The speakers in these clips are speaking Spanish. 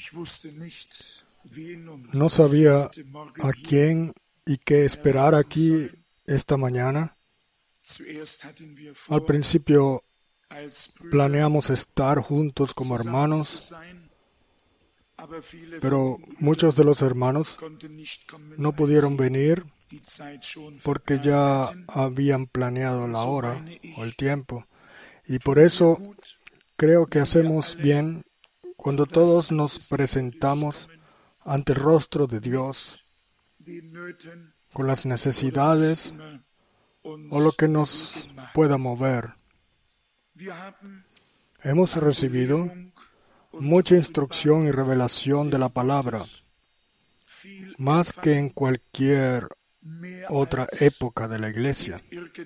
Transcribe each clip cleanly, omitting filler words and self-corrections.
No sabía a quién y qué esperar aquí esta mañana. Al principio planeamos estar juntos como hermanos, pero muchos de los hermanos no pudieron venir porque ya habían planeado la hora o el tiempo. Y por eso creo que hacemos bien cuando todos nos presentamos ante el rostro de Dios con las necesidades o lo que nos pueda mover. Hemos recibido mucha instrucción y revelación de la palabra, más que en cualquier otra época de la iglesia.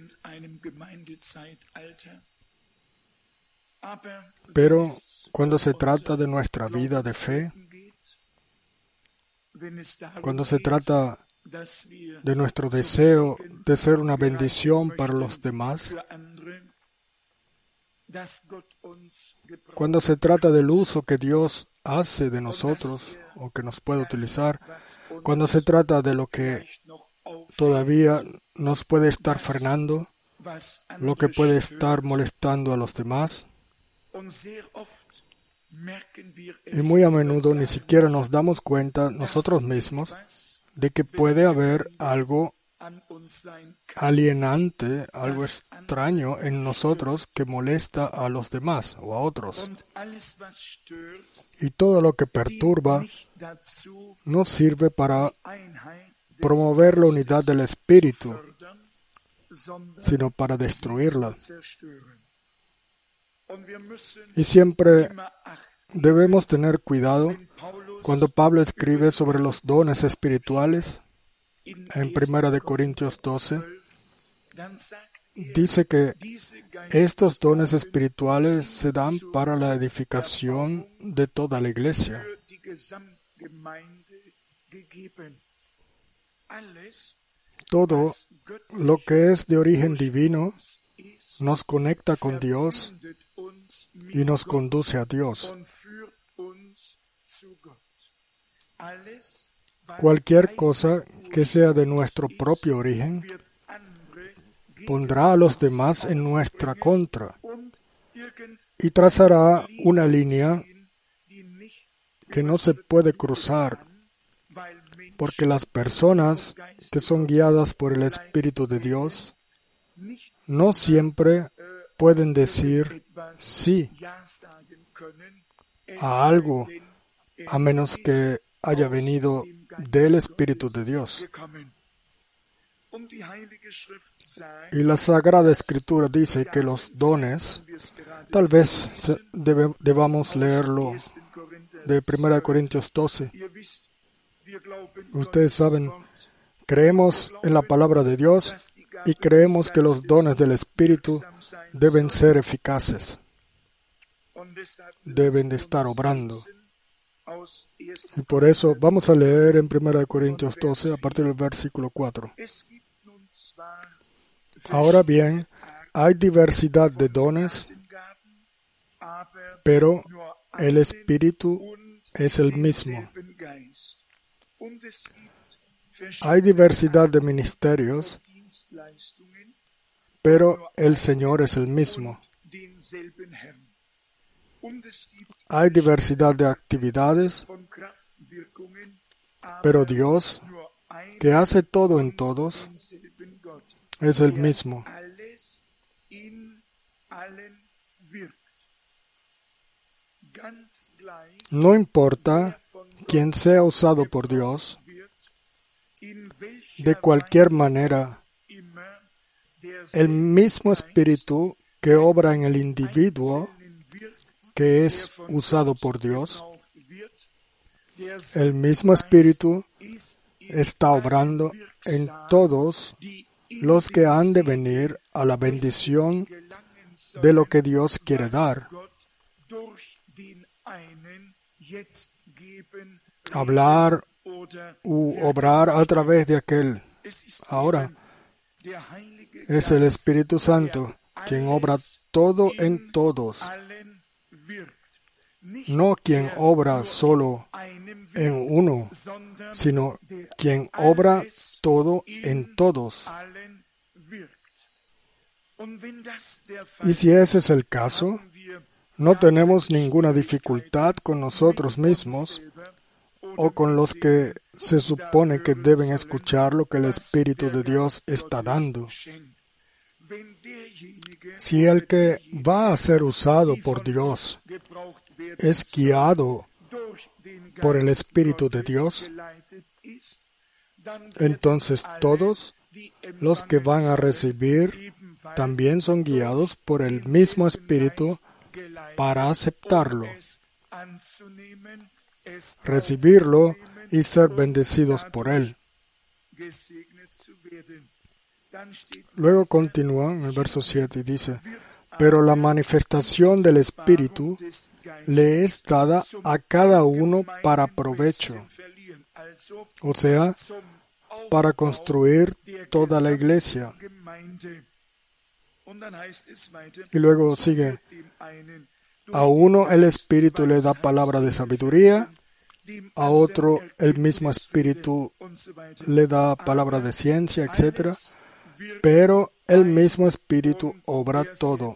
Pero cuando se trata de nuestra vida de fe, cuando se trata de nuestro deseo de ser una bendición para los demás, cuando se trata del uso que Dios hace de nosotros o que nos puede utilizar, cuando se trata de lo que todavía nos puede estar frenando, lo que puede estar molestando a los demás, y muy a menudo ni siquiera nos damos cuenta nosotros mismos de que puede haber algo alienante, algo extraño en nosotros que molesta a los demás o a otros. Y todo lo que perturba no sirve para promover la unidad del espíritu, sino para destruirla. Y siempre debemos tener cuidado cuando Pablo escribe sobre los dones espirituales. En 1 Corintios 12, dice que estos dones espirituales se dan para la edificación de toda la iglesia. Todo lo que es de origen divino nos conecta con Dios y nos conduce a Dios. Cualquier cosa que sea de nuestro propio origen pondrá a los demás en nuestra contra y trazará una línea que no se puede cruzar, porque las personas que son guiadas por el Espíritu de Dios no siempre pueden decir sí a algo, a menos que haya venido del Espíritu de Dios. Y la Sagrada Escritura dice que los dones, tal vez debamos leerlo de 1 Corintios 12. Ustedes saben, creemos en la palabra de Dios y creemos que los dones del Espíritu deben ser eficaces, deben de estar obrando. Y por eso vamos a leer en 1 Corintios 12 a partir del versículo 4. Ahora bien, hay diversidad de dones, pero el Espíritu es el mismo. Hay diversidad de ministerios, pero el Señor es el mismo. Hay diversidad de actividades, pero Dios, que hace todo en todos, es el mismo. No importa quién sea usado por Dios, de cualquier manera, el mismo Espíritu que obra en el individuo que es usado por Dios, el mismo Espíritu está obrando en todos los que han de venir a la bendición de lo que Dios quiere dar. Hablar u obrar a través de aquel. Ahora, es el Espíritu Santo quien obra todo en todos, no quien obra solo en uno, sino quien obra todo en todos. Y si ese es el caso, no tenemos ninguna dificultad con nosotros mismos o con los que se supone que deben escuchar lo que el Espíritu de Dios está dando. Si el que va a ser usado por Dios es guiado por el Espíritu de Dios, entonces todos los que van a recibir también son guiados por el mismo Espíritu para aceptarlo, recibirlo y ser bendecidos por él. Luego continúa en el verso 7 y dice: pero la manifestación del Espíritu le es dada a cada uno para provecho, o sea, para construir toda la iglesia. Y luego sigue: a uno el Espíritu le da palabra de sabiduría, a otro el mismo Espíritu le da palabra de ciencia, etc. Pero el mismo Espíritu obra todo.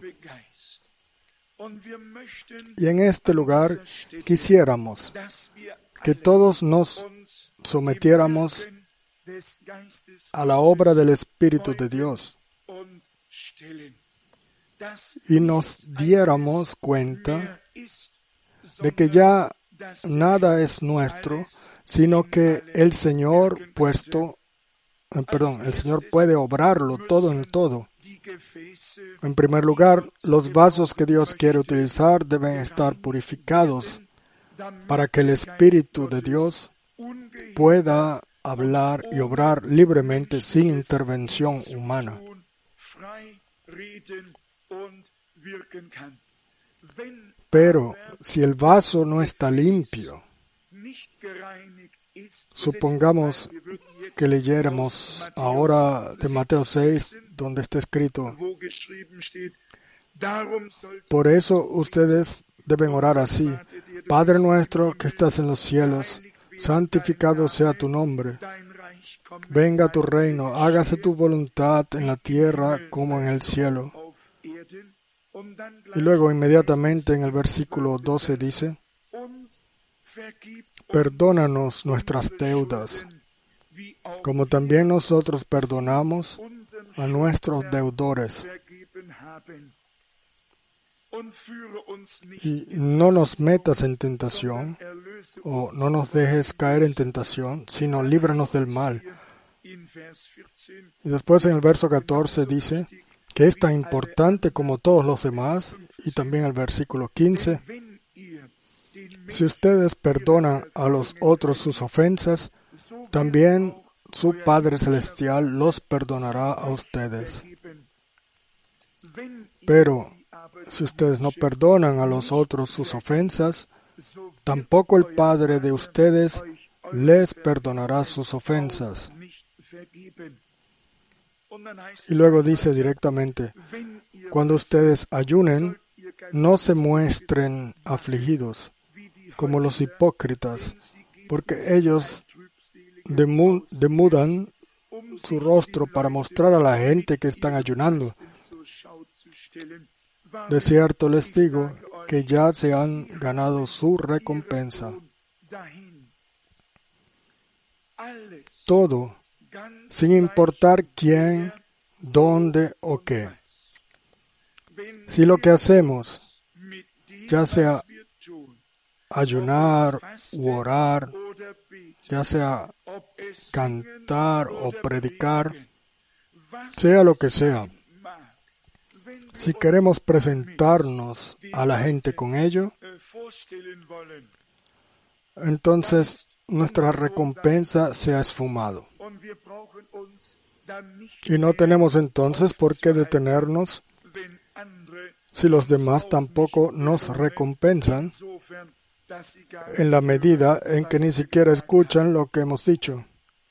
Y en este lugar quisiéramos que todos nos sometiéramos a la obra del Espíritu de Dios y nos diéramos cuenta de que ya nada es nuestro, sino que el Señor el Señor puede obrarlo todo en todo. En primer lugar, los vasos que Dios quiere utilizar deben estar purificados para que el Espíritu de Dios pueda hablar y obrar libremente sin intervención humana. Pero si el vaso no está limpio, supongamos que leyéramos ahora de Mateo 6, donde está escrito: por eso ustedes deben orar así: Padre nuestro que estás en los cielos, santificado sea tu nombre. Venga tu reino, hágase tu voluntad en la tierra como en el cielo. Y luego inmediatamente en el versículo 12 dice: perdónanos nuestras deudas, como también nosotros perdonamos a nuestros deudores. Y no nos metas en tentación, o no nos dejes caer en tentación, sino líbranos del mal. Y después en el verso 14 dice que es tan importante como todos los demás, y también el versículo 15: si ustedes perdonan a los otros sus ofensas, también su Padre Celestial los perdonará a ustedes. Pero si ustedes no perdonan a los otros sus ofensas, tampoco el Padre de ustedes les perdonará sus ofensas. Y luego dice directamente: cuando ustedes ayunen, no se muestren afligidos como los hipócritas, porque ellos demudan su rostro para mostrar a la gente que están ayunando. De cierto les digo que ya se han ganado su recompensa. Todo, sin importar quién, dónde o qué. Si lo que hacemos, ya sea ayunar u orar, ya sea cantar o predicar, sea lo que sea, si queremos presentarnos a la gente con ello, entonces nuestra recompensa se ha esfumado. Y no tenemos entonces por qué detenernos si los demás tampoco nos recompensan, en la medida en que ni siquiera escuchan lo que hemos dicho.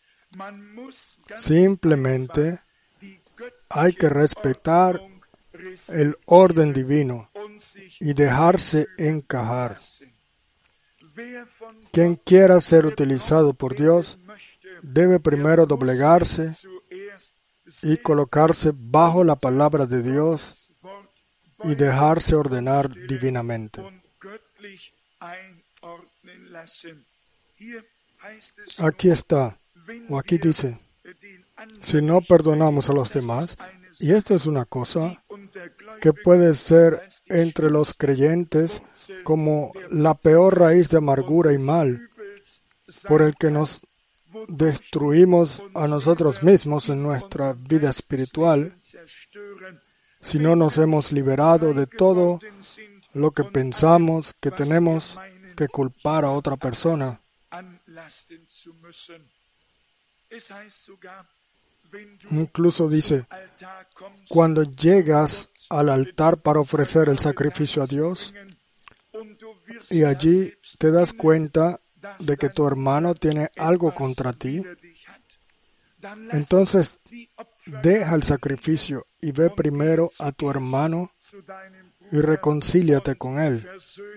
Simplemente hay que respetar el orden divino y dejarse encajar. Quien quiera ser utilizado por Dios debe primero doblegarse y colocarse bajo la palabra de Dios y dejarse ordenar divinamente. Aquí está, o aquí dice, si no perdonamos a los demás, y esto es una cosa que puede ser entre los creyentes como la peor raíz de amargura y mal, por el que nos destruimos a nosotros mismos en nuestra vida espiritual, si no nos hemos liberado de todo lo que pensamos que tenemos que culpar a otra persona. Incluso dice, cuando llegas al altar para ofrecer el sacrificio a Dios, y allí te das cuenta de que tu hermano tiene algo contra ti, entonces deja el sacrificio y ve primero a tu hermano y reconcíliate con él.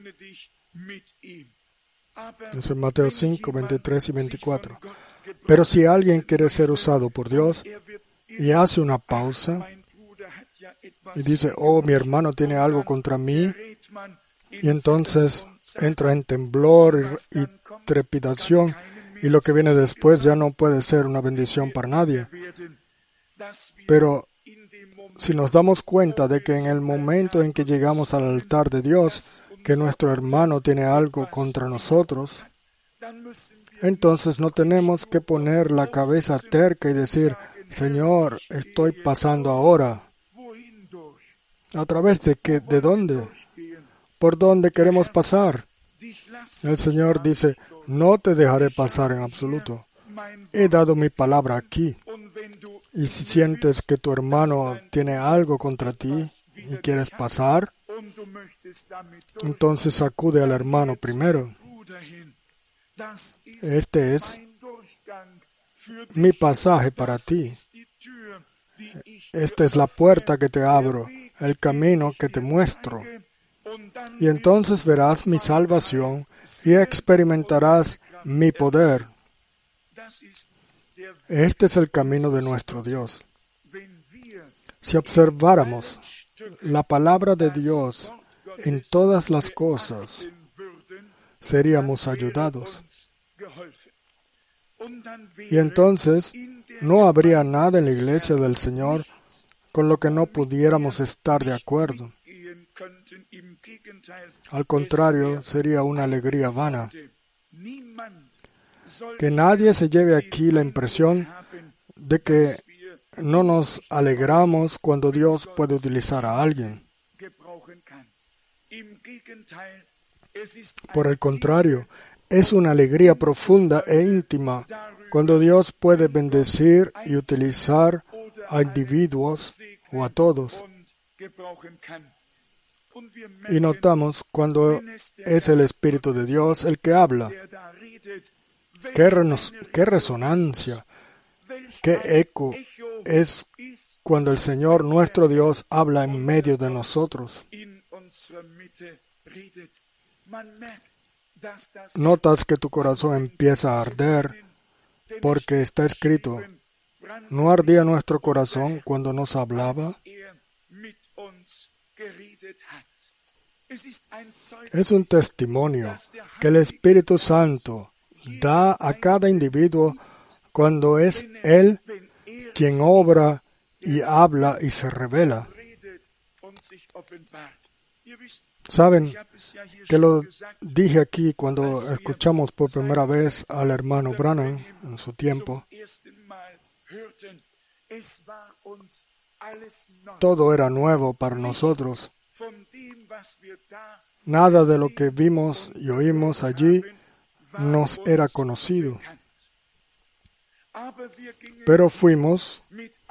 Es en Mateo 5, 23 y 24. Pero si alguien quiere ser usado por Dios y hace una pausa y dice, oh, mi hermano tiene algo contra mí, y entonces entra en temblor y trepidación, y lo que viene después ya no puede ser una bendición para nadie. Pero si nos damos cuenta de que en el momento en que llegamos al altar de Dios, que nuestro hermano tiene algo contra nosotros, entonces no tenemos que poner la cabeza terca y decir, Señor, estoy pasando ahora. ¿A través de qué? ¿De dónde? ¿Por dónde queremos pasar? El Señor dice, no te dejaré pasar en absoluto. He dado mi palabra aquí. Y si sientes que tu hermano tiene algo contra ti y quieres pasar, entonces sacude al hermano primero. Este es mi pasaje para ti. Esta es la puerta que te abro, el camino que te muestro. Y entonces verás mi salvación y experimentarás mi poder. Este es el camino de nuestro Dios. Si observáramos la palabra de Dios en todas las cosas, seríamos ayudados. Y entonces no habría nada en la iglesia del Señor con lo que no pudiéramos estar de acuerdo. Al contrario, sería una alegría vana. Que nadie se lleve aquí la impresión de que no nos alegramos cuando Dios puede utilizar a alguien. Por el contrario, es una alegría profunda e íntima cuando Dios puede bendecir y utilizar a individuos o a todos. Y notamos cuando es el Espíritu de Dios el que habla. ¡Qué resonancia! ¡Qué eco es cuando el Señor nuestro Dios habla en medio de nosotros! Notas que tu corazón empieza a arder porque está escrito, ¿no ardía nuestro corazón cuando nos hablaba? Es un testimonio que el Espíritu Santo da a cada individuo cuando es Él quien obra y habla y se revela. Saben que lo dije aquí cuando escuchamos por primera vez al hermano Branham en su tiempo. Todo era nuevo para nosotros. Nada de lo que vimos y oímos allí nos era conocido. Pero fuimos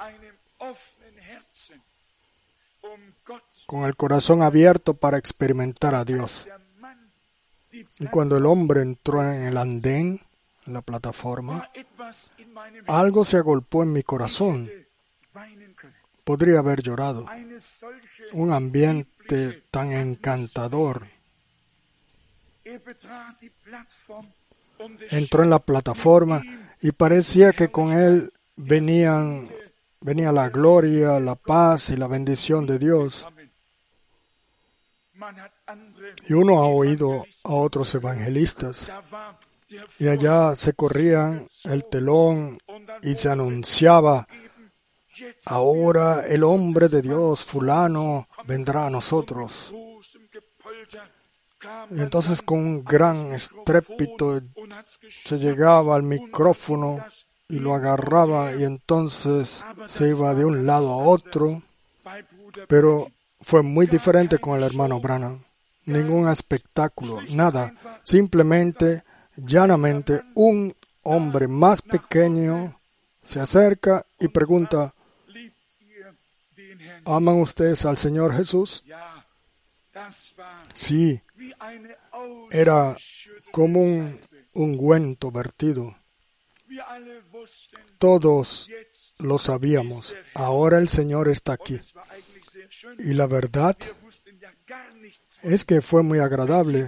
con el corazón abierto para experimentar a Dios. Y cuando el hombre entró en el andén, en la plataforma, algo se agolpó en mi corazón. Podría haber llorado. Un ambiente tan encantador. entró en la plataforma y parecía que con él venía la gloria, la paz y la bendición de Dios. Y uno ha oído a otros evangelistas y allá se corrían el telón y se anunciaba: ahora el hombre de Dios, fulano, vendrá a nosotros. Y entonces con un gran estrépito se llegaba al micrófono y lo agarraba y entonces se iba de un lado a otro. Pero fue muy diferente con el hermano Branham. Ningún espectáculo, nada. Simplemente, llanamente, un hombre más pequeño se acerca y pregunta: ¿aman ustedes al Señor Jesús? Sí, era como un ungüento vertido. Todos lo sabíamos. Ahora el Señor está aquí. Y la verdad es que fue muy agradable,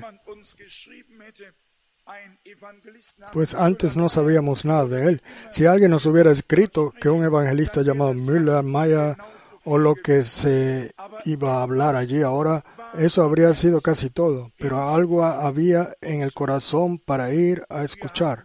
pues antes no sabíamos nada de él. Si alguien nos hubiera escrito que un evangelista llamado Müller, Maya o lo que se iba a hablar allí ahora, eso habría sido casi todo, pero algo había en el corazón para ir a escuchar.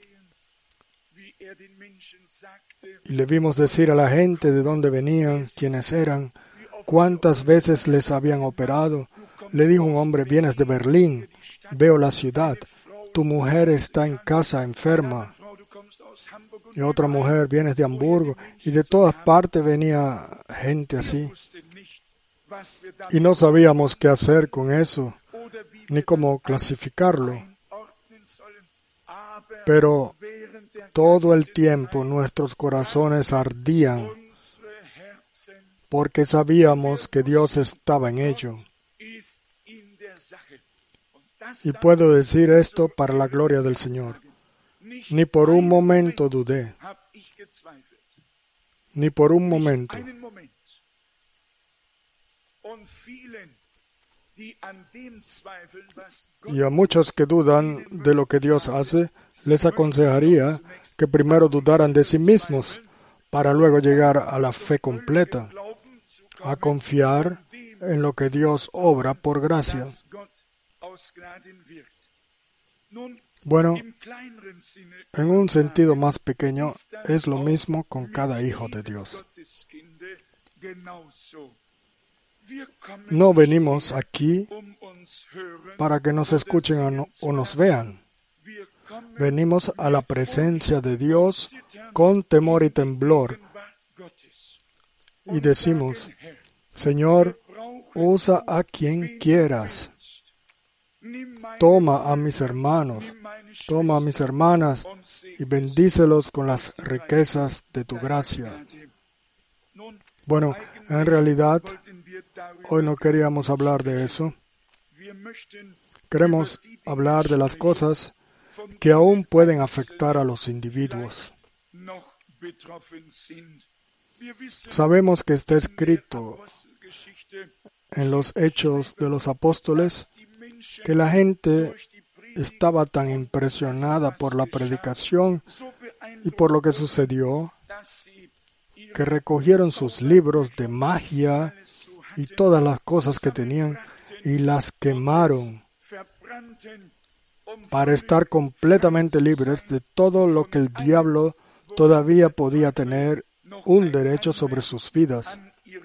Y le vimos decir a la gente de dónde venían, quiénes eran, cuántas veces les habían operado. Le dijo un hombre: vienes de Berlín, veo la ciudad, tu mujer está en casa enferma. Y otra mujer: vienes de Hamburgo. Y de todas partes venía gente así. Y no sabíamos qué hacer con eso, ni cómo clasificarlo. Pero todo el tiempo nuestros corazones ardían, porque sabíamos que Dios estaba en ello. Y puedo decir esto para la gloria del Señor. Ni por un momento dudé. Ni por un momento. Y a muchos que dudan de lo que Dios hace, les aconsejaría que primero dudaran de sí mismos para luego llegar a la fe completa, a confiar en lo que Dios obra por gracia. Bueno, en un sentido más pequeño, es lo mismo con cada hijo de Dios. No venimos aquí para que nos escuchen o nos vean. Venimos a la presencia de Dios con temor y temblor y decimos: Señor, usa a quien quieras. Toma a mis hermanos, toma a mis hermanas y bendícelos con las riquezas de tu gracia. Bueno, en realidad, hoy no queríamos hablar de eso. Queremos hablar de las cosas que aún pueden afectar a los individuos. Sabemos que está escrito en los Hechos de los Apóstoles que la gente estaba tan impresionada por la predicación y por lo que sucedió, que recogieron sus libros de magia y todas las cosas que tenían y las quemaron para estar completamente libres de todo lo que el diablo todavía podía tener un derecho sobre sus vidas.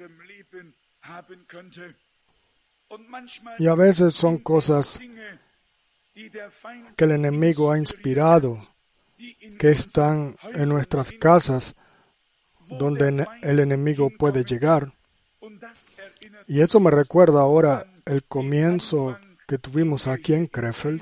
Y a veces son cosas que el enemigo ha inspirado, que están en nuestras casas, donde el enemigo puede llegar. Y eso me recuerda ahora el comienzo que tuvimos aquí en Krefeld,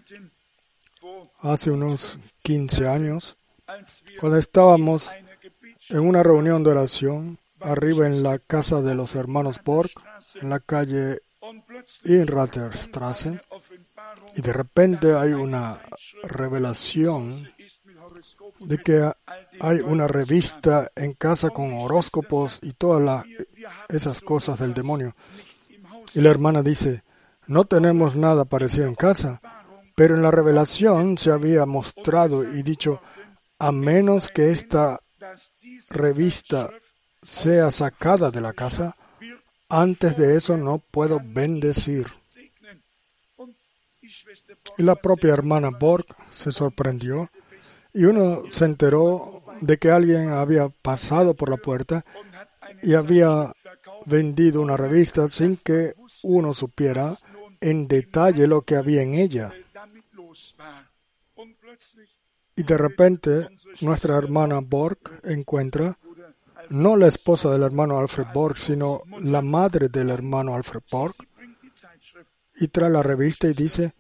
hace unos 15 años, cuando estábamos en una reunión de oración arriba en la casa de los hermanos Borg, en la calle Inraterstrasse, y de repente hay una revelación de que hay una revista en casa con horóscopos y todas esas cosas del demonio. Y la hermana dice: no tenemos nada parecido en casa, pero en la revelación se había mostrado y dicho, a menos que esta revista sea sacada de la casa, antes de eso no puedo bendecir. Y la propia hermana Borg se sorprendió y uno se enteró de que alguien había pasado por la puerta y había vendido una revista sin que uno supiera en detalle lo que había en ella. Y de repente nuestra hermana Borg encuentra, no la esposa del hermano Alfred Borg, sino la madre del hermano Alfred Borg, y trae la revista y dice,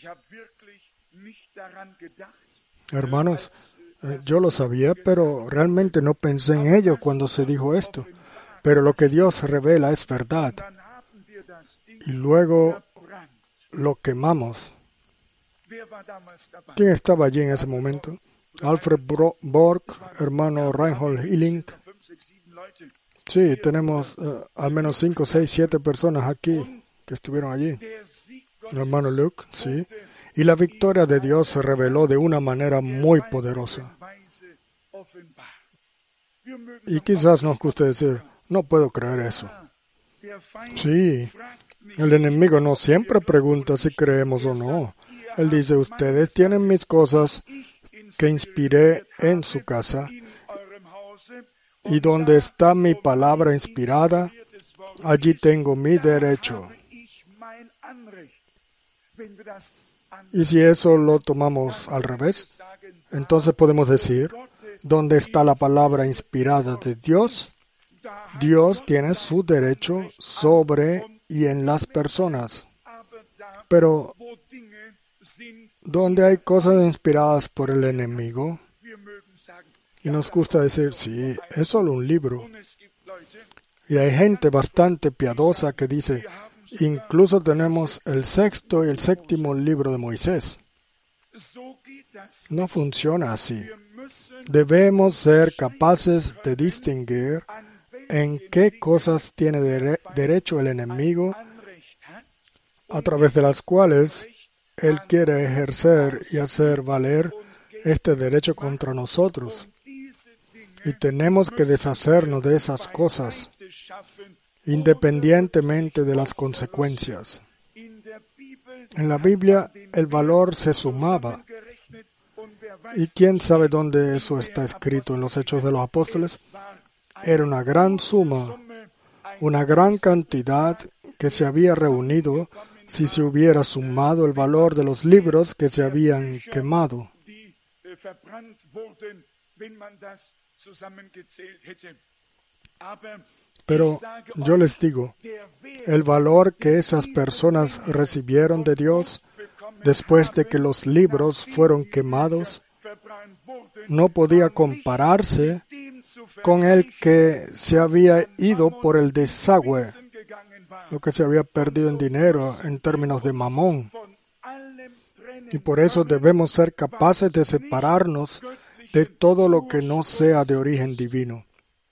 hermanos, yo lo sabía, pero realmente no pensé en ello cuando se dijo esto. Pero lo que Dios revela es verdad. Y luego lo quemamos. ¿Quién estaba allí en ese momento? Alfred Borg, hermano Reinhold Hilling. Sí, tenemos al menos 5, 6, 7 personas aquí que estuvieron allí. El hermano Luke, sí. Y la victoria de Dios se reveló de una manera muy poderosa. Y quizás nos guste decir, no puedo creer eso. Sí, el enemigo no siempre pregunta si creemos o no. Él dice, ustedes tienen mis cosas que inspiré en su casa, y donde está mi palabra inspirada, allí tengo mi derecho. Y si eso lo tomamos al revés, entonces podemos decir, donde está la palabra inspirada de Dios, Dios tiene su derecho sobre y en las personas. Pero donde hay cosas inspiradas por el enemigo, y nos gusta decir, sí, es solo un libro. Y hay gente bastante piadosa que dice, incluso tenemos el 6º y el 7º libro de Moisés. No funciona así. Debemos ser capaces de distinguir en qué cosas tiene derecho el enemigo, a través de las cuales él quiere ejercer y hacer valer este derecho contra nosotros. Y tenemos que deshacernos de esas cosas, independientemente de las consecuencias. En la Biblia el valor se sumaba. ¿Y quién sabe dónde eso está escrito en los Hechos de los Apóstoles? Era una gran suma, una gran cantidad que se había reunido si se hubiera sumado el valor de los libros que se habían quemado. Pero yo les digo, el valor que esas personas recibieron de Dios después de que los libros fueron quemados no podía compararse con el que se había ido por el desagüe, lo que se había perdido en dinero en términos de mamón. Y por eso debemos ser capaces de separarnos de todo lo que no sea de origen divino.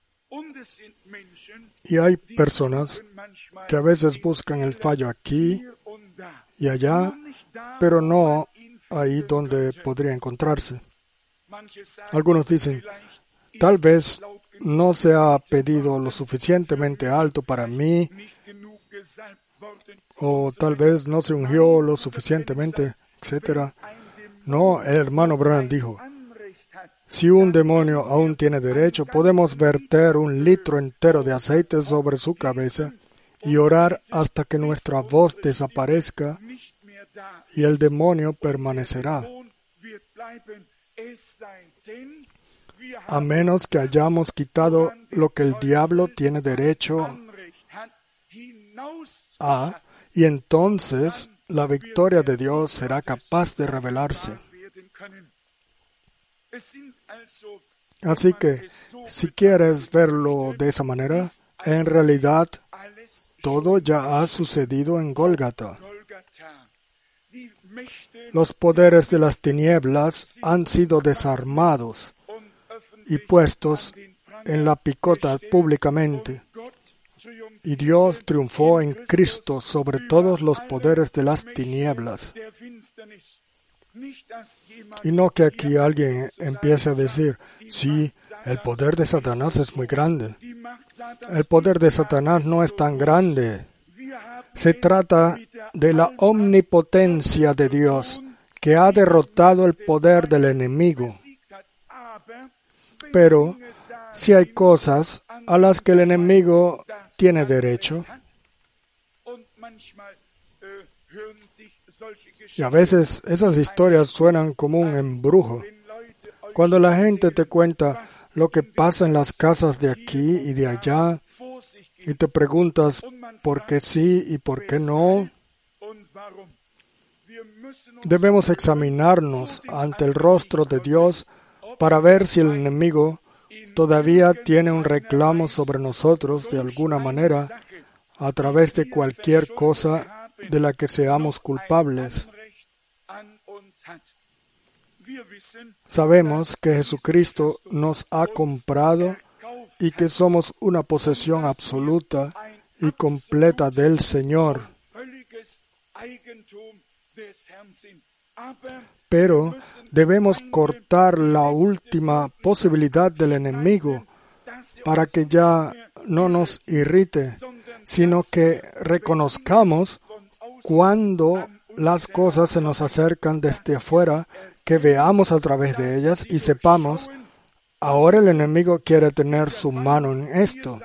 Y hay personas que a veces buscan el fallo aquí y allá, pero no ahí donde podría encontrarse. Algunos dicen, tal vez no se ha pedido lo suficientemente alto para mí, o tal vez no se ungió lo suficientemente, etc. No, el hermano Branham dijo, si un demonio aún tiene derecho, podemos verter 1 litro entero de aceite sobre su cabeza y orar hasta que nuestra voz desaparezca y el demonio permanecerá. A menos que hayamos quitado lo que el diablo tiene derecho a, y entonces la victoria de Dios será capaz de revelarse. Así que, si quieres verlo de esa manera, en realidad todo ya ha sucedido en Gólgata. Los poderes de las tinieblas han sido desarmados y puestos en la picota públicamente. y Dios triunfó en Cristo sobre todos los poderes de las tinieblas. Y no que aquí alguien empiece a decir, sí, el poder de Satanás es muy grande. El poder de Satanás no es tan grande. Se trata de la omnipotencia de Dios, que ha derrotado el poder del enemigo. Pero si hay cosas a las que el enemigo tiene derecho, y a veces esas historias suenan como un embrujo. Cuando la gente te cuenta lo que pasa en las casas de aquí y de allá, y te preguntas por qué sí y por qué no, debemos examinarnos ante el rostro de Dios para ver si el enemigo todavía tiene un reclamo sobre nosotros de alguna manera a través de cualquier cosa de la que seamos culpables. Sabemos que Jesucristo nos ha comprado y que somos una posesión absoluta y completa del Señor. Pero debemos cortar la última posibilidad del enemigo para que ya no nos irrite, sino que reconozcamos cuando las cosas se nos acercan desde afuera, que veamos a través de ellas y sepamos, ahora el enemigo quiere tener su mano en esto.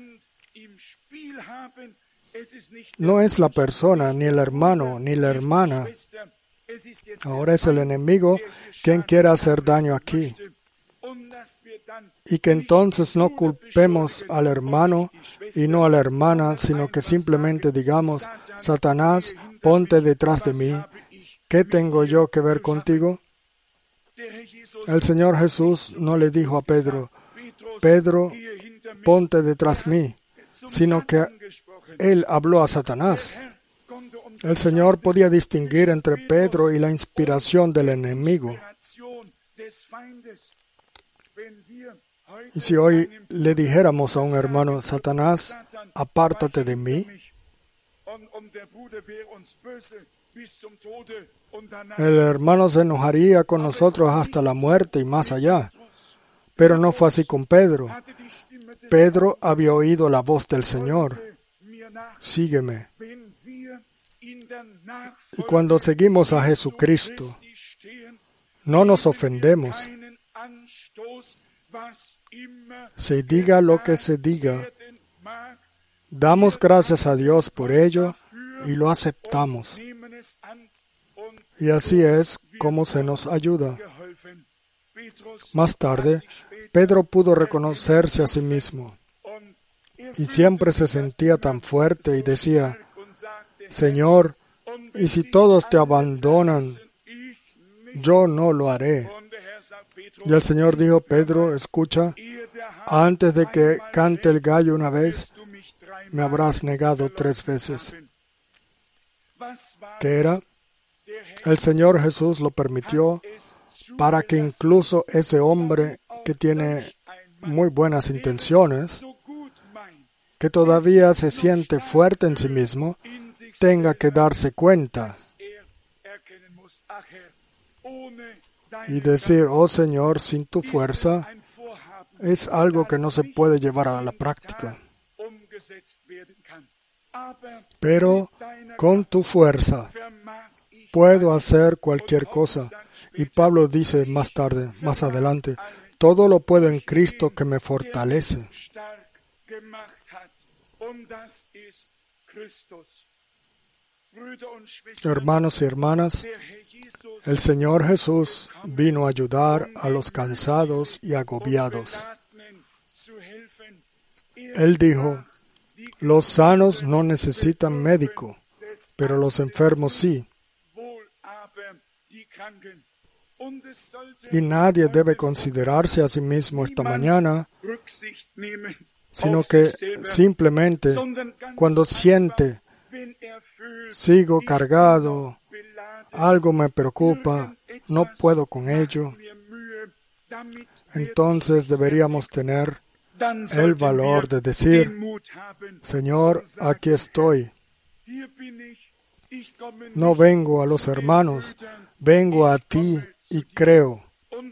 No es la persona, ni el hermano, ni la hermana. Ahora es el enemigo quien quiere hacer daño aquí. Y que entonces no culpemos al hermano y no a la hermana, sino que simplemente digamos, Satanás, ponte detrás de mí. ¿Qué tengo yo que ver contigo? El Señor Jesús no le dijo a Pedro, Pedro, ponte detrás de mí, sino que Él habló a Satanás. El Señor podía distinguir entre Pedro y la inspiración del enemigo. Y si hoy le dijéramos a un hermano, Satanás, apártate de mí, el hermano se enojaría con nosotros hasta la muerte y más allá. Pero no fue así con Pedro. Pedro había oído la voz del Señor. Sígueme. Y cuando seguimos a Jesucristo, no nos ofendemos. Se diga lo que se diga, damos gracias a Dios por ello y lo aceptamos. Y así es como se nos ayuda. Más tarde, Pedro pudo reconocerse a sí mismo y siempre se sentía tan fuerte y decía, Señor, y si todos te abandonan, yo no lo haré. Y el Señor dijo, Pedro, escucha, antes de que cante el gallo una vez, me habrás negado 3 veces. ¿Qué era? El Señor Jesús lo permitió para que incluso ese hombre que tiene muy buenas intenciones, que todavía se siente fuerte en sí mismo, tenga que darse cuenta y decir, oh Señor, sin tu fuerza es algo que no se puede llevar a la práctica. Pero con tu fuerza puedo hacer cualquier cosa. Y Pablo dice más tarde, más adelante, todo lo puedo en Cristo que me fortalece. Hermanos y hermanas, el Señor Jesús vino a ayudar a los cansados y agobiados. Él dijo, los sanos no necesitan médico, pero los enfermos sí. Y nadie debe considerarse a sí mismo esta mañana, sino que simplemente cuando siente, sigo cargado, algo me preocupa, no puedo con ello, entonces deberíamos tener el valor de decir, Señor, aquí estoy. No vengo a los hermanos, vengo a ti y creo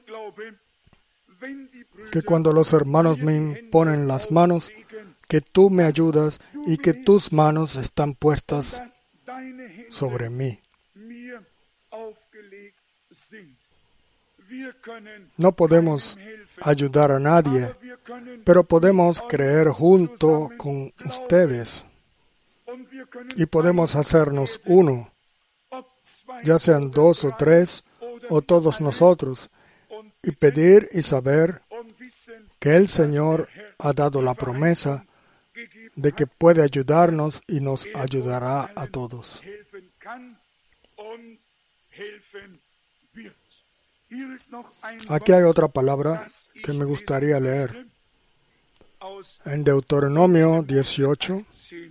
que cuando los hermanos me imponen las manos, que tú me ayudas y que tus manos están puestas sobre mí. No podemos ayudar a nadie, pero podemos creer junto con ustedes y podemos hacernos uno, ya sean 2 o 3 o todos nosotros, y pedir y saber que el Señor ha dado la promesa de que puede ayudarnos y nos ayudará a todos. Aquí hay otra palabra que me gustaría leer. En Deuteronomio 18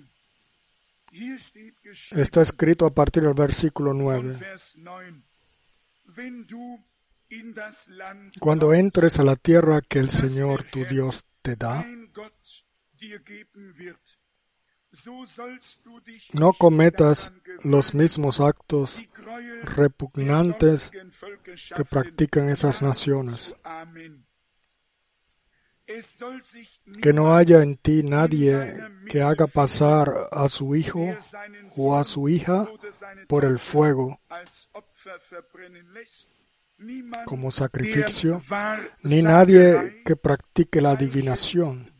está escrito a partir del versículo 9. Cuando entres a la tierra que el Señor tu Dios te da, no cometas los mismos actos repugnantes que practican esas naciones. Que no haya en ti nadie que haga pasar a su hijo o a su hija por el fuego como sacrificio, ni nadie que practique la adivinación,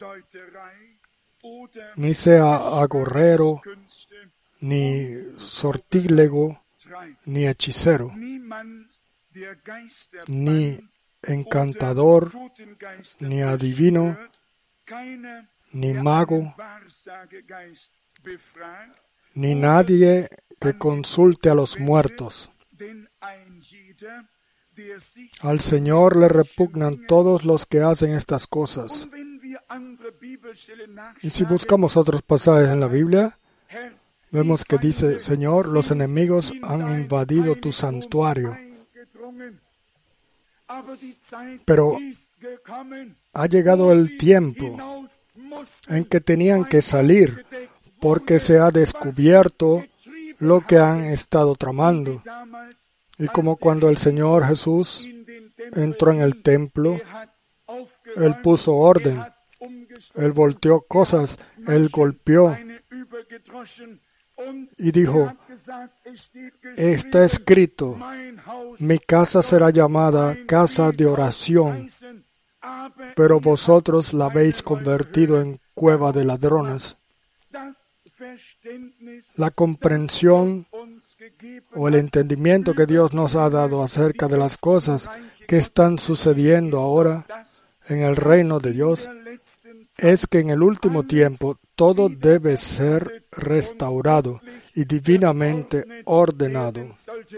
ni sea agorero, ni sortílego, ni hechicero, ni encantador, ni adivino, ni mago, ni nadie que consulte a los muertos. Al Señor le repugnan todos los que hacen estas cosas. Y si buscamos otros pasajes en la Biblia, vemos que dice, Señor, los enemigos han invadido tu santuario. Pero ha llegado el tiempo en que tenían que salir porque se ha descubierto lo que han estado tramando. Y como cuando el Señor Jesús entró en el templo, Él puso orden, Él volteó cosas, Él golpeó y dijo, está escrito, mi casa será llamada casa de oración, pero vosotros la habéis convertido en cueva de ladrones. La comprensión o el entendimiento que Dios nos ha dado acerca de las cosas que están sucediendo ahora en el reino de Dios es que en el último tiempo todo debe ser restaurado y divinamente ordenado.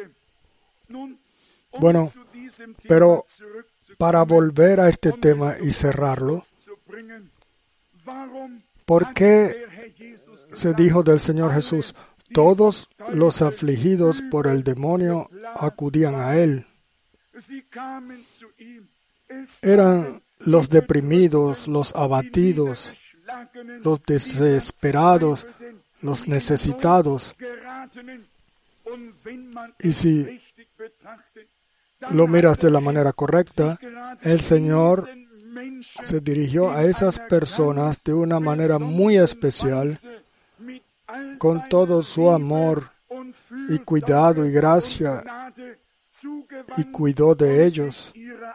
Bueno, pero para volver a este tema y cerrarlo, ¿por qué se dijo del Señor Jesús? Todos los afligidos por el demonio acudían a Él. Eran los deprimidos, los abatidos, los desesperados, los necesitados. Y si lo miras de la manera correcta, el Señor se dirigió a esas personas de una manera muy especial, con todo su amor y cuidado y gracia, y cuidó de ellos.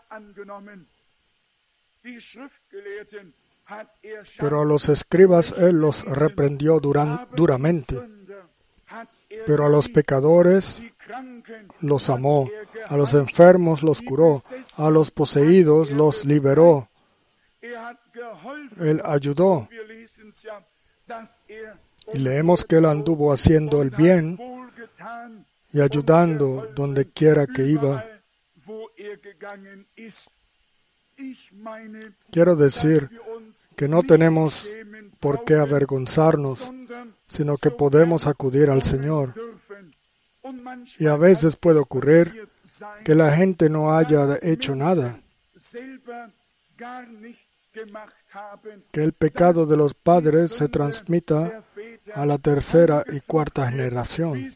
Pero a los escribas Él los reprendió duramente, pero a los pecadores los amó, a los enfermos los curó, a los poseídos los liberó. Él ayudó. Y leemos que Él anduvo haciendo el bien y ayudando donde quiera que iba. Quiero decir que no tenemos por qué avergonzarnos, sino que podemos acudir al Señor. Y a veces puede ocurrir que la gente no haya hecho nada. que el pecado de los padres se transmita a la tercera y cuarta generación.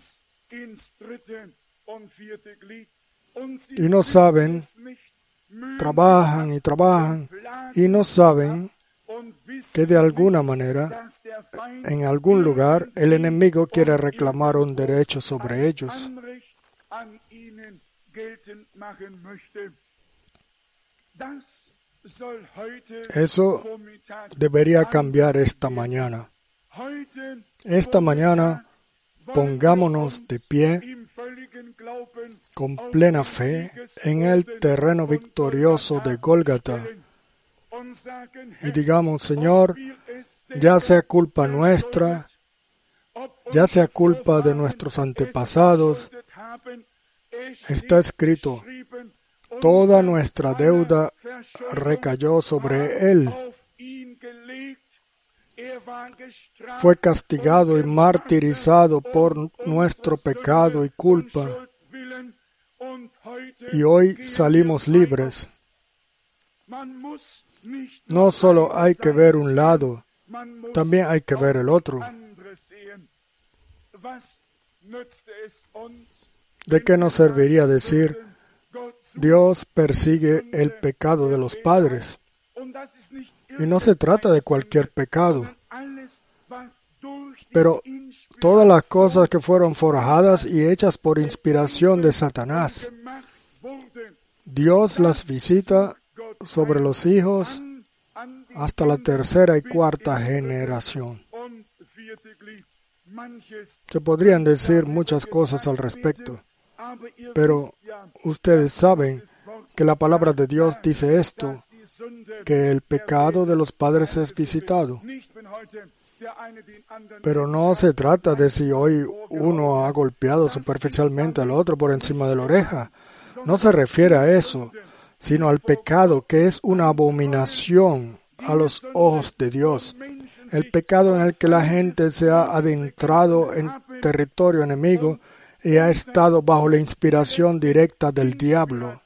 Y no saben, trabajan y trabajan, y no saben que de alguna manera, en algún lugar, el enemigo quiere reclamar un derecho sobre ellos. Eso debería cambiar esta mañana. Esta mañana, pongámonos de pie con plena fe en el terreno victorioso de Gólgata y digamos, Señor, ya sea culpa nuestra, ya sea culpa de nuestros antepasados, está escrito, toda nuestra deuda recayó sobre Él. Fue castigado y martirizado por nuestro pecado y culpa, y hoy salimos libres. No solo hay que ver un lado, también hay que ver el otro. ¿De qué nos serviría decir, Dios persigue el pecado de los padres? Y no se trata de cualquier pecado, pero todas las cosas que fueron forjadas y hechas por inspiración de Satanás. Dios las visita sobre los hijos hasta la tercera y cuarta generación. Se podrían decir muchas cosas al respecto, pero ustedes saben que la palabra de Dios dice esto, que el pecado de los padres es visitado. Pero no se trata de si hoy uno ha golpeado superficialmente al otro por encima de la oreja. No se refiere a eso, sino al pecado que es una abominación a los ojos de Dios. El pecado en el que la gente se ha adentrado en territorio enemigo y ha estado bajo la inspiración directa del diablo.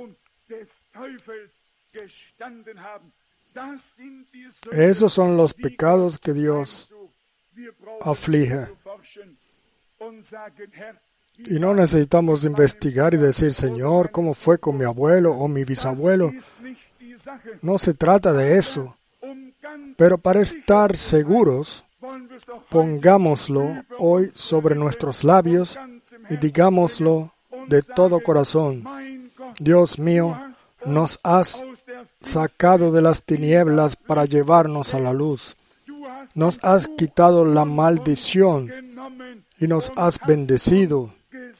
Esos son los pecados que Dios aflige. Y no necesitamos investigar y decir, Señor, ¿cómo fue con mi abuelo o mi bisabuelo? No se trata de eso. Pero para estar seguros, pongámoslo hoy sobre nuestros labios y digámoslo de todo corazón. Dios mío, nos has sacado de las tinieblas para llevarnos a la luz. Nos has quitado la maldición y nos has bendecido.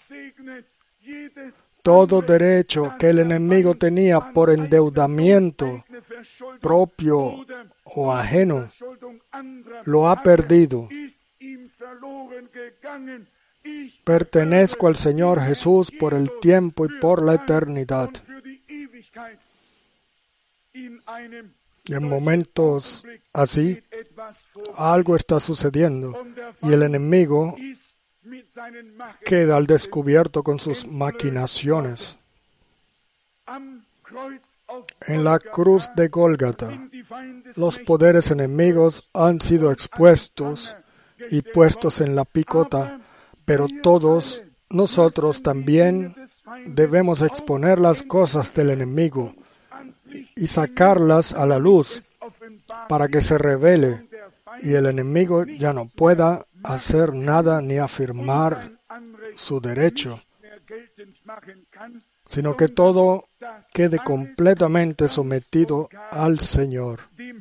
Todo derecho que el enemigo tenía por endeudamiento propio o ajeno, lo ha perdido. Pertenezco al Señor Jesús por el tiempo y por la eternidad. Y en momentos así, algo está sucediendo y el enemigo queda al descubierto con sus maquinaciones. En la cruz de Gólgata, los poderes enemigos han sido expuestos y puestos en la picota, pero todos nosotros también debemos exponer las cosas del enemigo y sacarlas a la luz para que se revele y el enemigo ya no pueda hacer nada ni afirmar su derecho, sino que todo quede completamente sometido al Señor.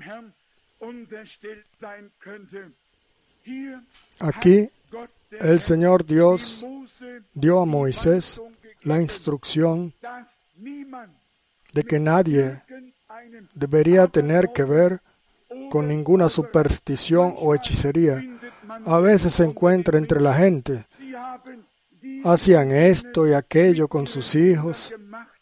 Aquí, el Señor Dios dio a Moisés la instrucción de que nadie debería tener que ver con ninguna superstición o hechicería. A veces se encuentra entre la gente. Hacían esto y aquello con sus hijos.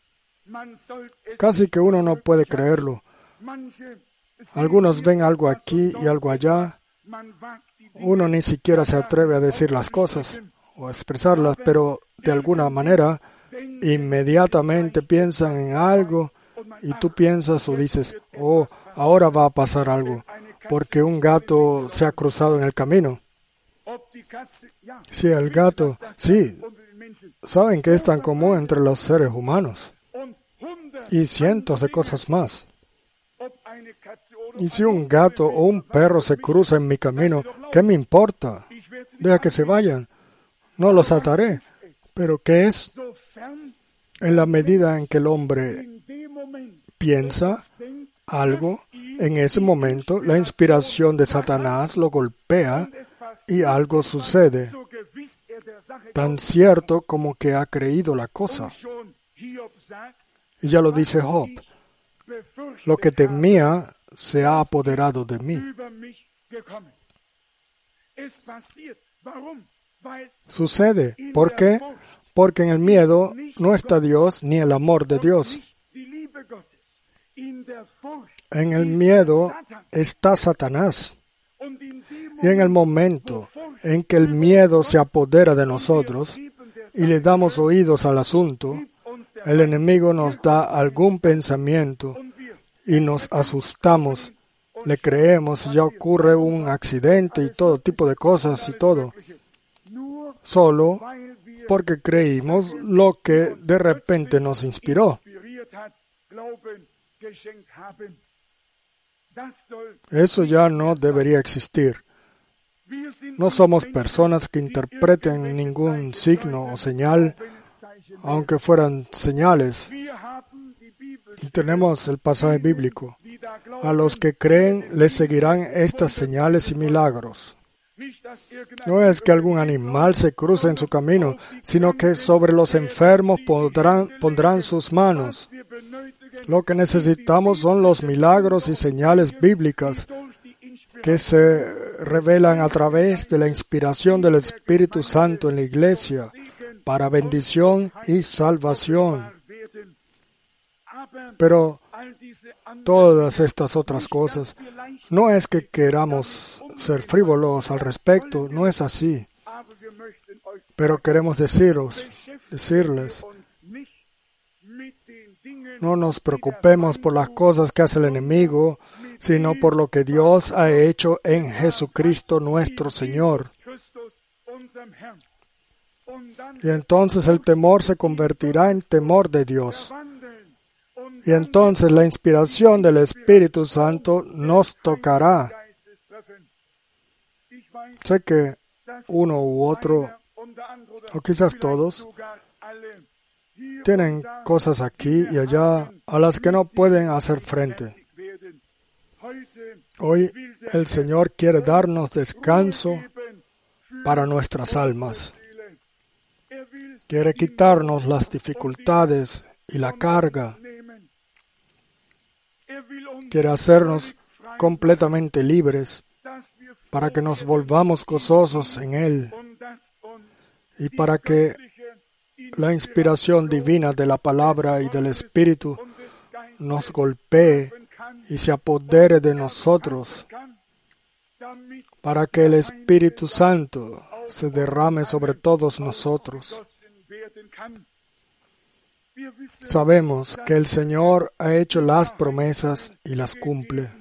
Casi que uno no puede creerlo. Algunos ven algo aquí y algo allá. Uno ni siquiera se atreve a decir las cosas o a expresarlas, pero de alguna manera inmediatamente piensan en algo y tú piensas o dices, oh, ahora va a pasar algo, porque un gato se ha cruzado en el camino. Sí, el gato, sí, saben que es tan común entre los seres humanos, y cientos de cosas más. Y si un gato o un perro se cruza en mi camino, ¿qué me importa? Deja que se vayan, no los ataré. Pero ¿qué es? En la medida en que el hombre piensa algo, en ese momento la inspiración de Satanás lo golpea y algo sucede, tan cierto como que ha creído la cosa. Y ya lo dice Job, lo que temía se ha apoderado de mí. Sucede. ¿Por qué? Porque en el miedo no está Dios ni el amor de Dios. En el miedo está Satanás. Y en el momento en que el miedo se apodera de nosotros y le damos oídos al asunto, el enemigo nos da algún pensamiento y nos asustamos, le creemos, ya ocurre un accidente y todo tipo de cosas y todo, solo porque creímos lo que de repente nos inspiró. Eso ya no debería existir. No somos personas que interpreten ningún signo o señal, aunque fueran señales. Y tenemos el pasaje bíblico. A los que creen les seguirán estas señales y milagros. No es que algún animal se cruce en su camino, sino que sobre los enfermos pondrán sus manos. Lo que necesitamos son los milagros y señales bíblicas que se revelan a través de la inspiración del Espíritu Santo en la iglesia para bendición y salvación. Pero todas estas otras cosas, no es que queramos ser frívolos al respecto, no es así. Pero queremos decirles, no nos preocupemos por las cosas que hace el enemigo, sino por lo que Dios ha hecho en Jesucristo nuestro Señor. Y entonces el temor se convertirá en temor de Dios. Y entonces la inspiración del Espíritu Santo nos tocará. Sé que uno u otro, o quizás todos, tienen cosas aquí y allá a las que no pueden hacer frente. Hoy el Señor quiere darnos descanso para nuestras almas. Quiere quitarnos las dificultades y la carga. Quiere hacernos completamente libres para que nos volvamos gozosos en Él y para que la inspiración divina de la palabra y del Espíritu nos golpee y se apodere de nosotros, para que el Espíritu Santo se derrame sobre todos nosotros. Sabemos que el Señor ha hecho las promesas y las cumple.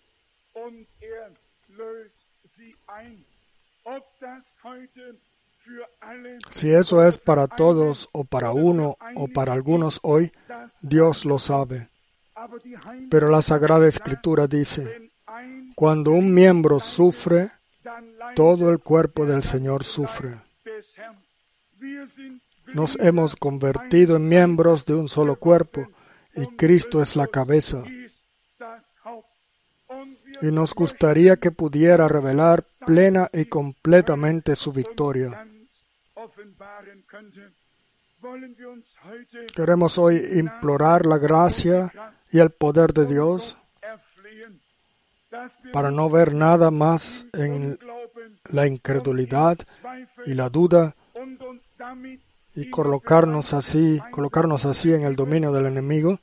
Si eso es para todos o para uno o para algunos hoy, Dios lo sabe. Pero la Sagrada Escritura dice, cuando un miembro sufre, todo el cuerpo del Señor sufre. Nos hemos convertido en miembros de un solo cuerpo y Cristo es la cabeza. Y nos gustaría que pudiera revelar plena y completamente su victoria. Queremos hoy implorar la gracia y el poder de Dios para no ver nada más en la incredulidad y la duda y colocarnos así en el dominio del enemigo.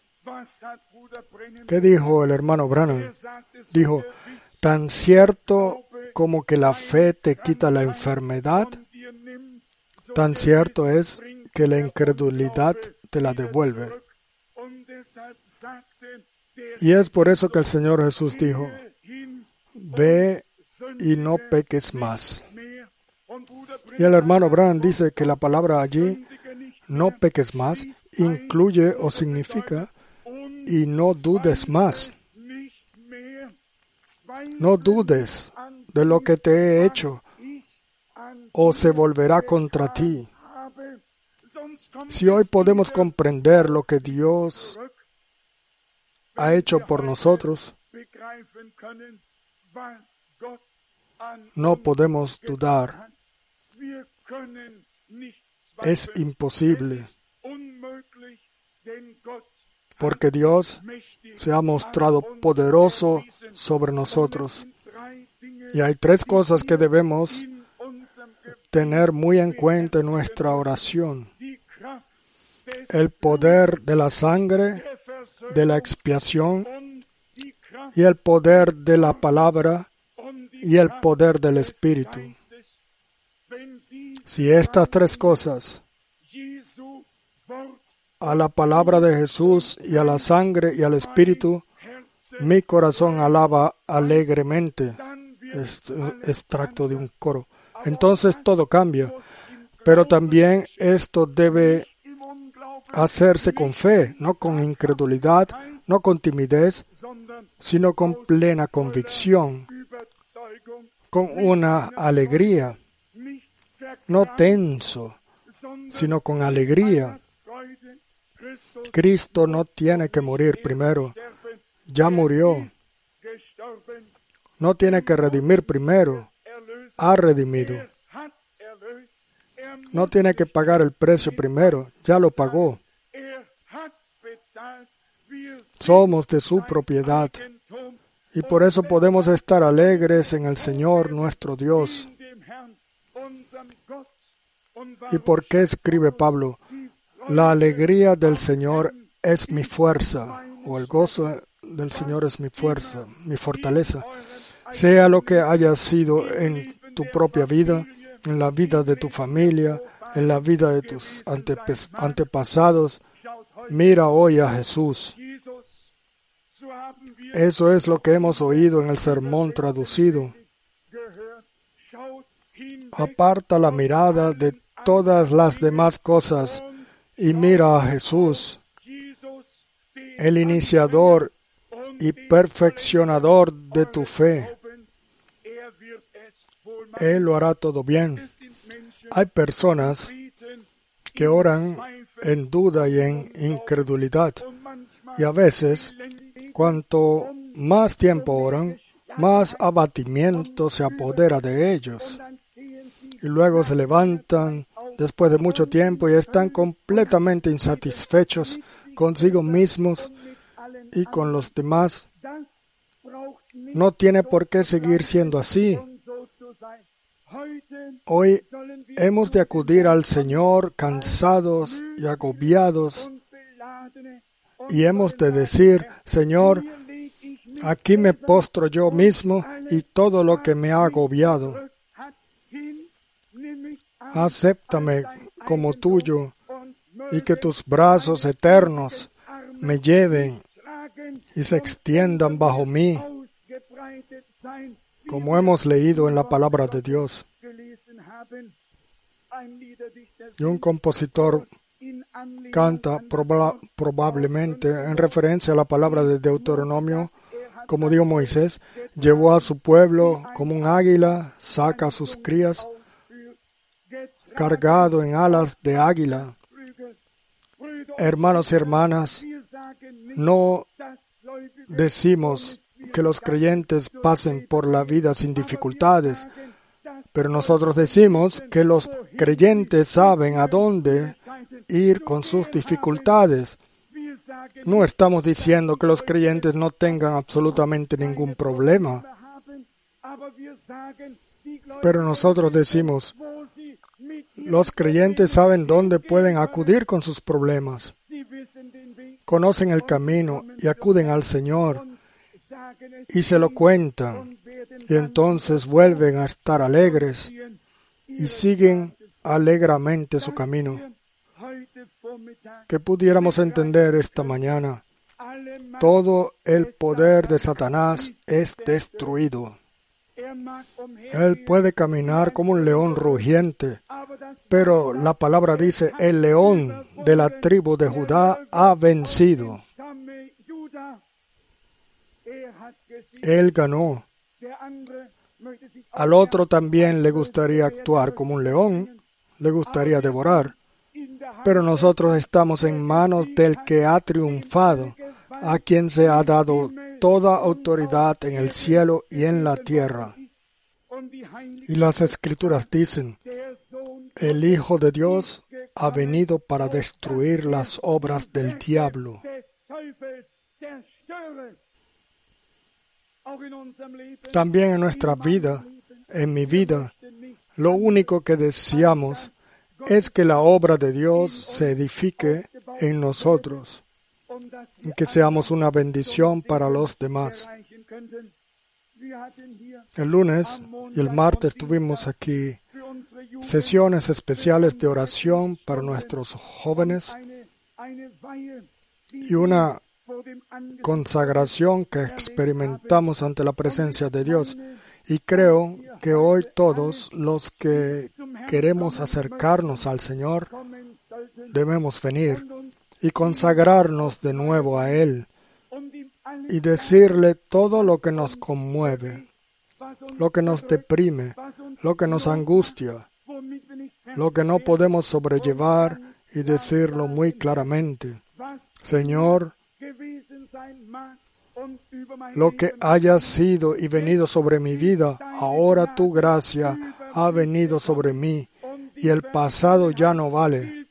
¿Qué dijo el hermano Branham? Dijo, tan cierto como que la fe te quita la enfermedad, tan cierto es que la incredulidad te la devuelve. Y es por eso que el Señor Jesús dijo, ve y no peques más. Y el hermano Branham dice que la palabra allí, no peques más, incluye o significa y no dudes más. No dudes de lo que te he hecho o se volverá contra ti. Si hoy podemos comprender lo que Dios ha hecho por nosotros, no podemos dudar. Es imposible, porque Dios se ha mostrado poderoso sobre nosotros. Y hay tres cosas que debemos tener muy en cuenta en nuestra oración: el poder de la sangre, de la expiación, y el poder de la palabra, y el poder del Espíritu. Si estas tres cosas, a la palabra de Jesús y a la sangre y al Espíritu, mi corazón alaba alegremente, extracto de un coro, entonces todo cambia. Pero también esto debe hacerse con fe, no con incredulidad, no con timidez, sino con plena convicción, con una alegría, no tenso, sino con alegría. Cristo no tiene que morir primero, ya murió. No tiene que redimir primero, ha redimido. No tiene que pagar el precio primero, ya lo pagó. Somos de su propiedad y por eso podemos estar alegres en el Señor nuestro Dios. ¿Y por qué escribe Pablo? La alegría del Señor es mi fuerza, o el gozo del Señor es mi fuerza, mi fortaleza. Sea lo que haya sido en tu propia vida, en la vida de tu familia, en la vida de tus antepasados, mira hoy a Jesús. Eso es lo que hemos oído en el sermón traducido. Aparta la mirada de todas las demás cosas y mira a Jesús, el iniciador y perfeccionador de tu fe. Él lo hará todo bien. Hay personas que oran en duda y en incredulidad, y a veces, cuanto más tiempo oran, más abatimiento se apodera de ellos. Y luego se levantan después de mucho tiempo y están completamente insatisfechos consigo mismos y con los demás. No tiene por qué seguir siendo así. Hoy hemos de acudir al Señor cansados y agobiados y hemos de decir: Señor, aquí me postro yo mismo y todo lo que me ha agobiado. Acéptame como tuyo y que tus brazos eternos me lleven y se extiendan bajo mí, como hemos leído en la palabra de Dios. Y un compositor canta probablemente en referencia a la palabra de Deuteronomio, como dijo Moisés: llevó a su pueblo como un águila, saca a sus crías, cargado en alas de águila. Hermanos y hermanas, no decimos que los creyentes pasen por la vida sin dificultades, pero nosotros decimos que los creyentes saben a dónde ir con sus dificultades. No estamos diciendo que los creyentes no tengan absolutamente ningún problema, pero nosotros decimos: los creyentes saben dónde pueden acudir con sus problemas. Conocen el camino y acuden al Señor y se lo cuentan, y entonces vuelven a estar alegres y siguen alegremente su camino. Que pudiéramos entender esta mañana todo el poder de Satanás es destruido. Él puede caminar como un león rugiente, pero la palabra dice, el león de la tribu de Judá ha vencido. Él ganó. Al otro también le gustaría actuar como un león, le gustaría devorar, pero nosotros estamos en manos del que ha triunfado, a quien se ha dado toda autoridad en el cielo y en la tierra. Y las Escrituras dicen, el Hijo de Dios ha venido para destruir las obras del diablo. También en nuestra vida, en mi vida, lo único que deseamos es que la obra de Dios se edifique en nosotros y que seamos una bendición para los demás. El lunes y el martes tuvimos aquí sesiones especiales de oración para nuestros jóvenes y una consagración que experimentamos ante la presencia de Dios. Y creo que hoy todos los que queremos acercarnos al Señor debemos venir y consagrarnos de nuevo a Él y decirle todo lo que nos conmueve, lo que nos deprime, lo que nos angustia, lo que no podemos sobrellevar y decirlo muy claramente. Señor, lo que haya sido y venido sobre mi vida, ahora tu gracia ha venido sobre mí y el pasado ya no vale,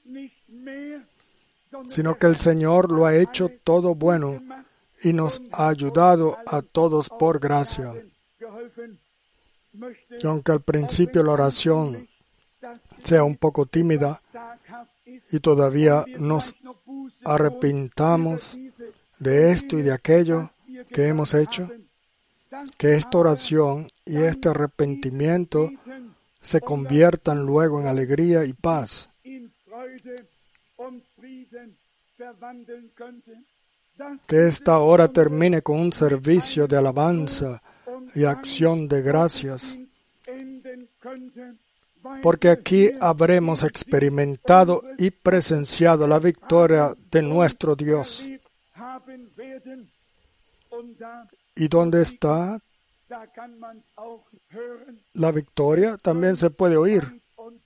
sino que el Señor lo ha hecho todo bueno y nos ha ayudado a todos por gracia. Y aunque al principio la oración sea un poco tímida y todavía nos arrepintamos de esto y de aquello que hemos hecho, que esta oración y este arrepentimiento se conviertan luego en alegría y paz. Que esta hora termine con un servicio de alabanza y acción de gracias, porque aquí habremos experimentado y presenciado la victoria de nuestro Dios. ¿Y dónde está la victoria? También se puede oír.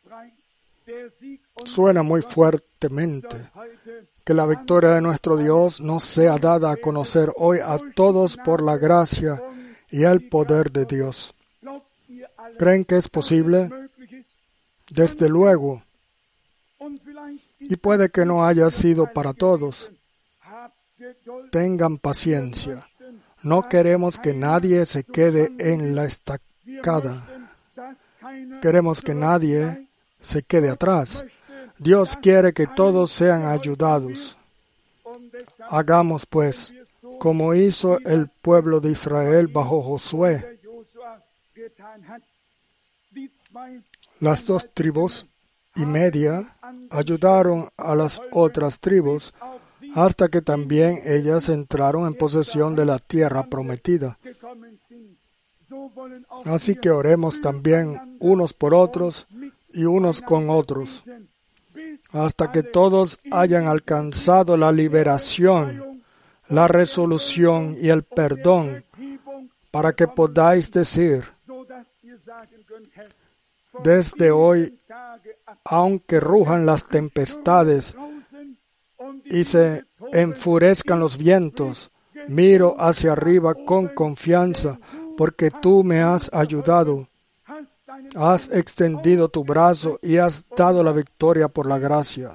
Suena muy fuertemente. Que la victoria de nuestro Dios nos sea dada a conocer hoy a todos por la gracia y el poder de Dios. ¿Creen que es posible? Desde luego. Y puede que no haya sido para todos. Tengan paciencia. No queremos que nadie se quede en la estacada. Queremos que nadie se quede atrás. Dios quiere que todos sean ayudados. Hagamos, pues, como hizo el pueblo de Israel bajo Josué. Las 2 tribus y media ayudaron a las otras tribus hasta que también ellas entraron en posesión de la tierra prometida. Así que oremos también unos por otros y unos con otros, hasta que todos hayan alcanzado la liberación, la resolución y el perdón, para que podáis decir, desde hoy, aunque rujan las tempestades y se enfurezcan los vientos, miro hacia arriba con confianza, porque tú me has ayudado. Has extendido tu brazo y has dado la victoria por la gracia.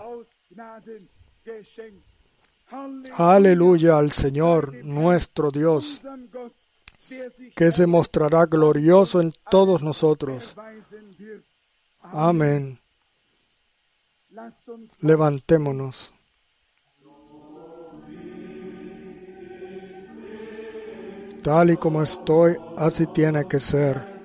Aleluya al Señor, nuestro Dios, que se mostrará glorioso en todos nosotros. Amén. Levantémonos. Tal y como estoy, así tiene que ser.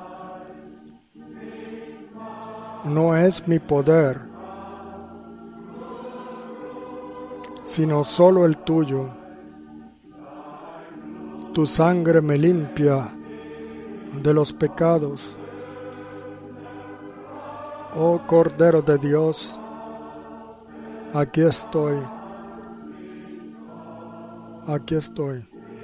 No es mi poder, sino solo el tuyo. Tu sangre me limpia de los pecados. Oh Cordero de Dios, aquí estoy. Aquí estoy.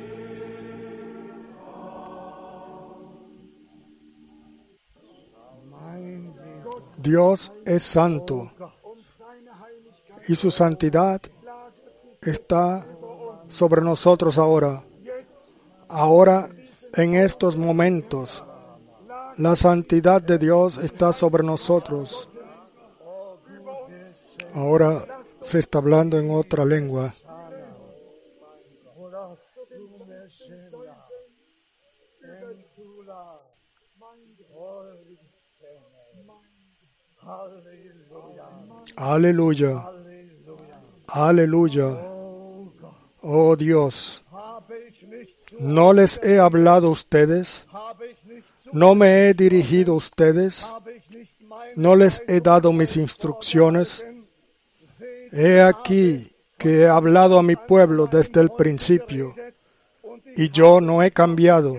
Dios es santo y su santidad está sobre nosotros ahora. Ahora, en estos momentos, la santidad de Dios está sobre nosotros. Ahora se está hablando en otra lengua. Aleluya. Aleluya. Oh Dios, ¿no les he hablado a ustedes? ¿No me he dirigido a ustedes? ¿No les he dado mis instrucciones? He aquí que he hablado a mi pueblo desde el principio, y yo no he cambiado.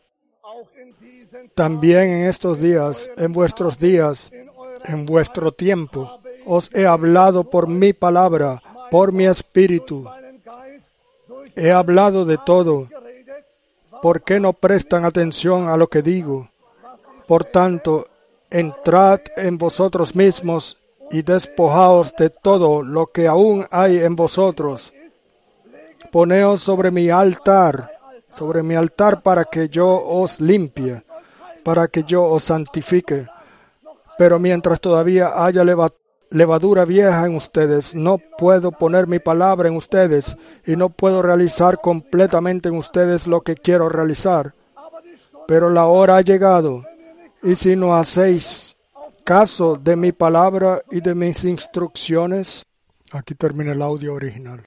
También en estos días, en vuestros días, en vuestro tiempo, os he hablado por mi palabra, por mi espíritu. He hablado de todo. ¿Por qué no prestan atención a lo que digo? Por tanto, entrad en vosotros mismos y despojaos de todo lo que aún hay en vosotros. Poneos sobre mi altar para que yo os limpie, para que yo os santifique. Pero mientras todavía haya levadura vieja en ustedes, no puedo poner mi palabra en ustedes y no puedo realizar completamente en ustedes lo que quiero realizar. Pero la hora ha llegado, y si no hacéis caso de mi palabra y de mis instrucciones, aquí termina el audio original.